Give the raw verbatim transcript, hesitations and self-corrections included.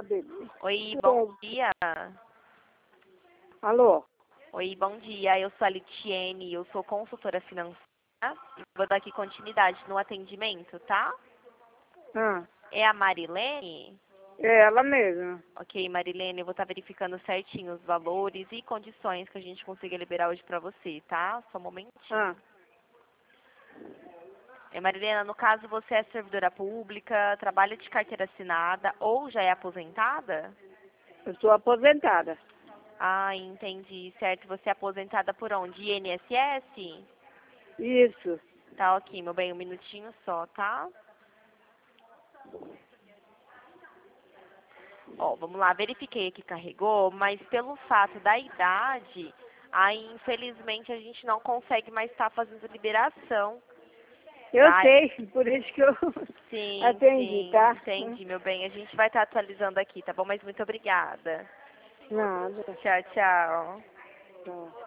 bebê. Oi, bom dia. Alô? Oi, bom dia. Eu sou a Litiene, eu sou consultora financeira e vou dar aqui continuidade no atendimento, tá? Ah, É a Marilene? é ela mesma. Ok, Marilene, eu vou estar verificando certinho os valores e condições que a gente consiga liberar hoje pra você, tá? Só um momentinho. Ah, É, Marilena, no caso você é servidora pública, trabalha de carteira assinada ou já é aposentada? eu sou aposentada. Ah, entendi, certo. Você é aposentada por onde? I N S S? Isso. Tá, ok, meu bem, um minutinho só, tá? Ó, vamos lá, verifiquei que carregou, mas pelo fato da idade, aí infelizmente a gente não consegue mais estar fazendo liberação, Eu tá? sei, por isso que eu Sim, atendi, sim, tá? entendi, meu bem. A gente vai estar atualizando aqui, tá bom? Mas muito obrigada. Nada. Tchau, tchau. Tá.